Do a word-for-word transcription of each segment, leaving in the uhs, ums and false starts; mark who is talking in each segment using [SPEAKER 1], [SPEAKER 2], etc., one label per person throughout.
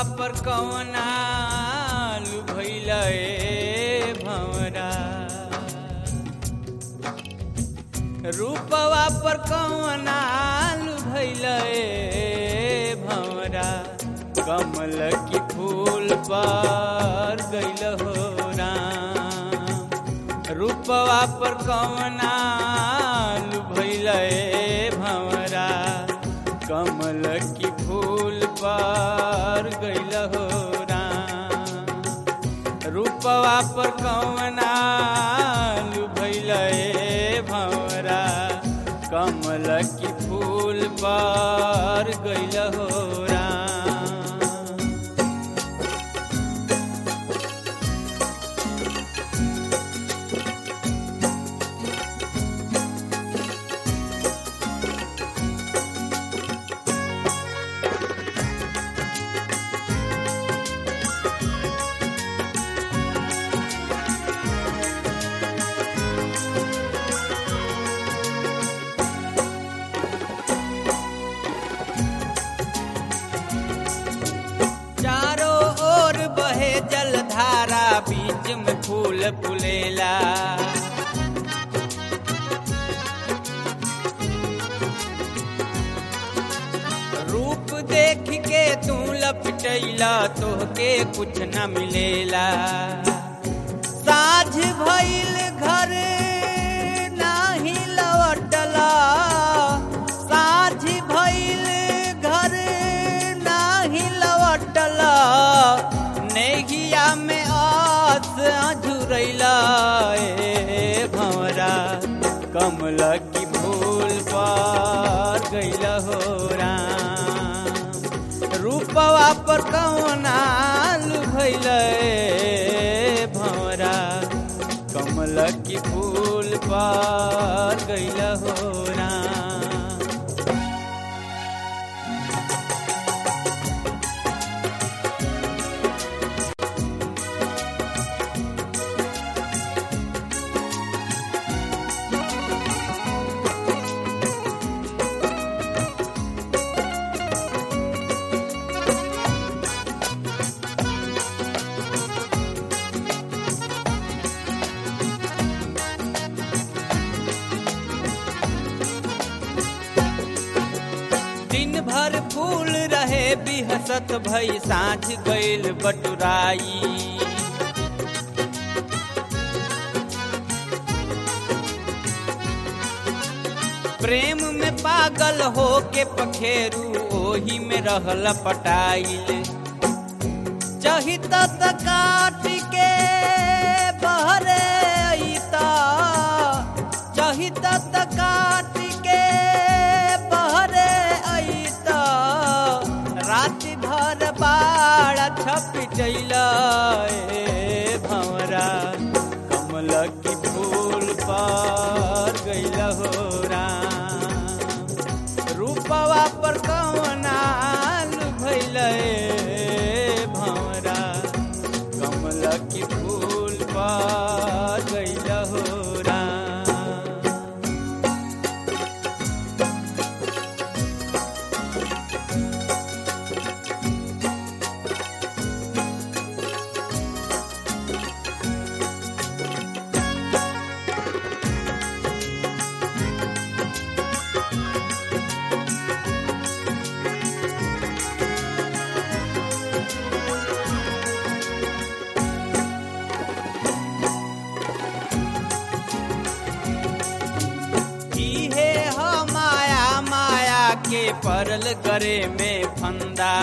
[SPEAKER 1] पर कौना लुभैला ए भंवरा रूपवा पर कौना लुभैला ए भंवरा कमल की फूल पर गइल हो राम रूपवा पर कौना लुभैला ए भंवरा कमल की फूल पर गइल हो राम रूपवा पर कौना लुभैला ए भंवरा कमल की फूल पर गइल हो राम। जलधारा बीच में फूल फुलेला रूप देख के तू लपटैला तोहके कुछ न मिलेला साझ भइल घर नाही लौटला साझ भइल घर नाही लौटला नेहिया में आस झुरैला ए भंवरा कमल की फूल पर गइल हो राम रूपवा पर कौना लुभैला ए भंवरा कमल की फूल पर गइल हो राम। भर फूल रहे बिहसत भई साँझ गइल बटुराई प्रेम में पागल हो के पखेरू ओही में रहल पटाइल चहित त काट के बहरे अइता चहित त काट के बहरे रात भर बाड़ छप जइला ए भंवरा कमल की फूल पर गइल हो राम रूपवा पर कौना लुभैला ए भंवरा कमल की फूल पर गइल हो राम। के परल करे में फंदा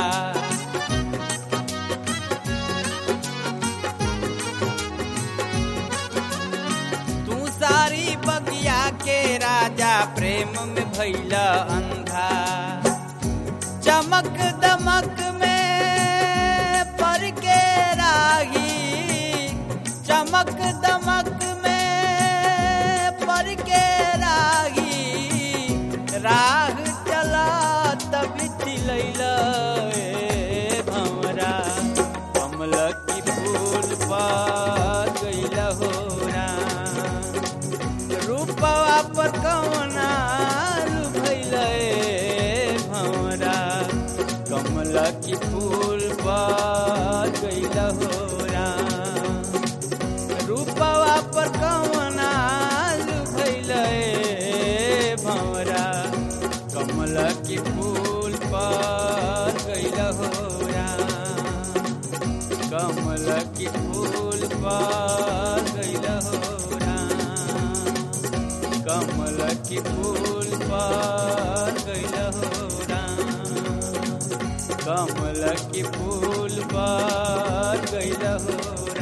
[SPEAKER 1] तू सारी बगिया के राजा प्रेम में भइला अंधा चमक दमक में पर के राही चमक दमक में पर के राही राह चला तब चिलैला ए भंवरा कमल की फूल पर गइल हो राम रूपवा पर कौना लुभैला ए भंवरा कमल की फूल पर गइल हो राम। रूपवा पर कवना लुभइल ए भंवरा, कमल की फूल पर गइल हो राम। कमल की फूल पर गइल हो राम। कमल की फूल पर गइल हो राम। कमल की फूल पर गइल हो राम।